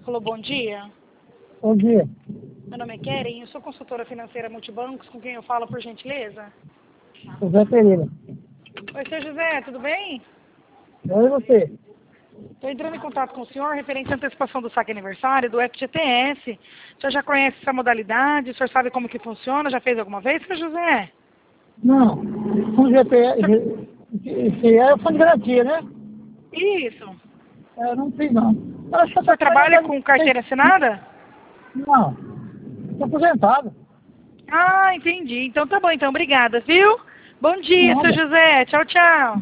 Alô, bom dia. Bom dia. Meu nome é Keren, eu sou consultora financeira multibancos, com quem eu falo, por gentileza? José Pereira. Oi, seu José, tudo bem? Oi, você. Estou entrando em contato com o senhor referente à antecipação do saque aniversário do FGTS. O senhor já conhece essa modalidade? O senhor sabe como que funciona? Já fez alguma vez, seu José? Não, um GPS, esse é o fundo de garantia, né? Isso. Eu não fiz, não. Eu acho que O senhor trabalha com carteira assinada? Não, estou aposentado. Ah, entendi. Então tá bom, então obrigada, viu? Bom dia, seu Nada. José. Tchau, tchau.